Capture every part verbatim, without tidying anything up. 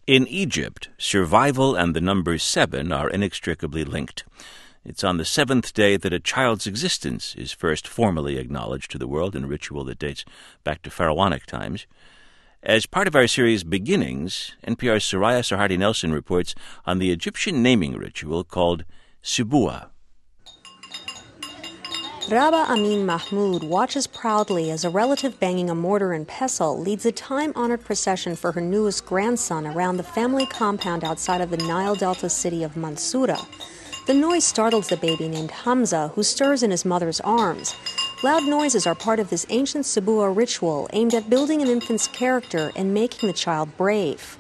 In Egypt, survival and the number seven are inextricably linked. It's on the seventh day that a child's existence is first formally acknowledged to the world in a ritual that dates back to pharaonic times. As part of our series Beginnings, N P R's Soraya Sarhadi Nelson reports on the Egyptian naming ritual called Sibua. Rabah Amin Mahmoud watches proudly as a relative banging a mortar and pestle leads a time-honored procession for her newest grandson around the family compound outside of the Nile Delta city of Mansoura. The noise startles the baby named Hamza, who stirs in his mother's arms. Loud noises are part of this ancient Sibua ritual aimed at building an infant's character and making the child brave.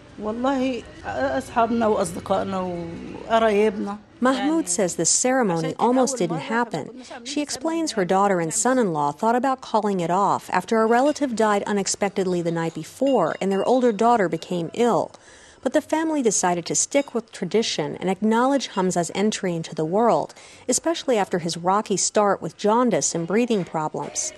Mahmoud says the ceremony almost didn't happen. She explains her daughter and son-in-law thought about calling it off after a relative died unexpectedly the night before and their older daughter became ill. But the family decided to stick with tradition and acknowledge Hamza's entry into the world, especially after his rocky start with jaundice and breathing problems.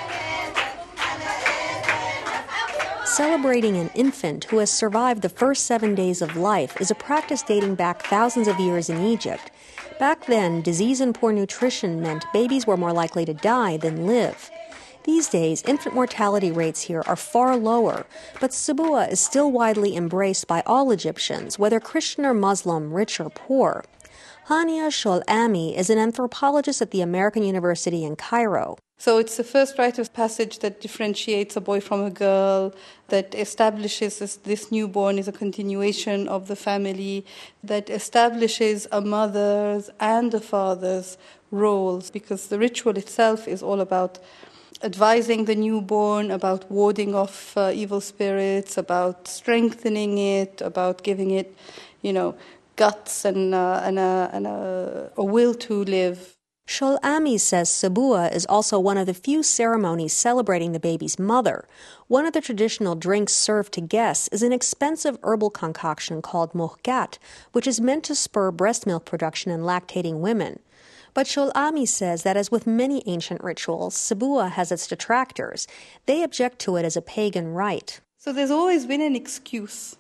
Celebrating an infant who has survived the first seven days of life is a practice dating back thousands of years in Egypt. Back then, disease and poor nutrition meant babies were more likely to die than live. These days, infant mortality rates here are far lower, but Sibua is still widely embraced by all Egyptians, whether Christian or Muslim, rich or poor. Hania Sholami is an anthropologist at the American University in Cairo. So it's the first rite of passage that differentiates a boy from a girl, that establishes this, this newborn is a continuation of the family, that establishes a mother's and a father's roles, because the ritual itself is all about advising the newborn, about warding off uh, evil spirits, about strengthening it, about giving it, you know, guts and, uh, and, a, and a, a will to live. Sholami says Sibua is also one of the few ceremonies celebrating the baby's mother. One of the traditional drinks served to guests is an expensive herbal concoction called mohkat, which is meant to spur breast milk production in lactating women. But Sholami says that as with many ancient rituals, Sibua has its detractors. They object to it as a pagan rite. So there's always been an excuse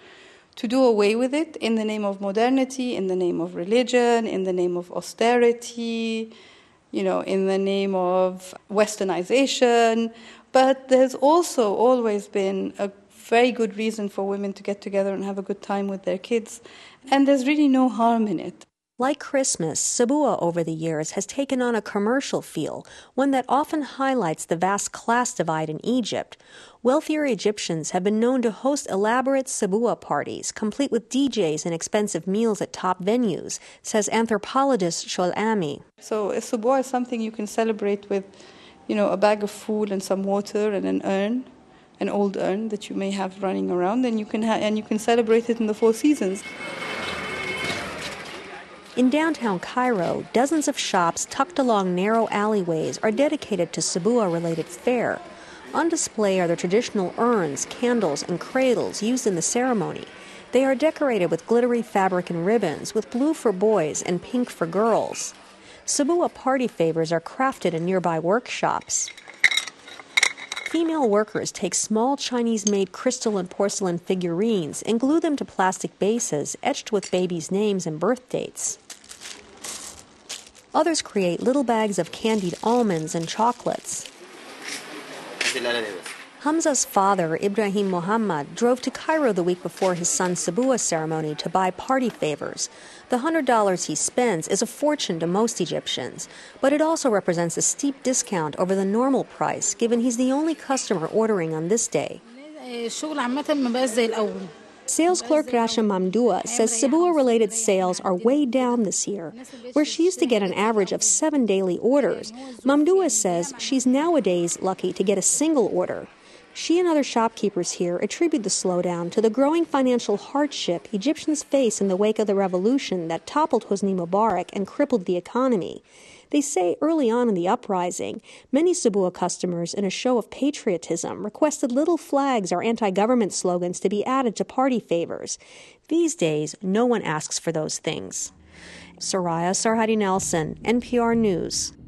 to do away with it in the name of modernity, in the name of religion, in the name of austerity, you know, in the name of westernization. But there's also always been a very good reason for women to get together and have a good time with their kids. And there's really no harm in it. Like Christmas, Sibua over the years has taken on a commercial feel, one that often highlights the vast class divide in Egypt. Wealthier Egyptians have been known to host elaborate Sibua parties, complete with D Js and expensive meals at top venues, says anthropologist Sholami. So a Sibua is something you can celebrate with, you know, a bag of food and some water and an urn, an old urn that you may have running around, and you can ha- and you can celebrate it in the four seasons. In downtown Cairo, dozens of shops tucked along narrow alleyways are dedicated to Sibua-related fare. On display are the traditional urns, candles, and cradles used in the ceremony. They are decorated with glittery fabric and ribbons, with blue for boys and pink for girls. Sibua party favors are crafted in nearby workshops. Female workers take small Chinese-made crystal and porcelain figurines and glue them to plastic bases etched with babies' names and birth dates. Others create little bags of candied almonds and chocolates. Hamza's father, Ibrahim Muhammad, drove to Cairo the week before his son's Sibua ceremony to buy party favors. The one hundred dollars he spends is a fortune to most Egyptians, but it also represents a steep discount over the normal price, given he's the only customer ordering on this day. Sales clerk Rasha Mamdua says Sibua-related sales are way down this year. Where she used to get an average of seven daily orders, Mamdua says she's nowadays lucky to get a single order. She and other shopkeepers here attribute the slowdown to the growing financial hardship Egyptians face in the wake of the revolution that toppled Hosni Mubarak and crippled the economy. They say early on in the uprising, many Sibua customers, in a show of patriotism, requested little flags or anti-government slogans to be added to party favors. These days, no one asks for those things. Soraya Sarhadi Nelson, N P R News.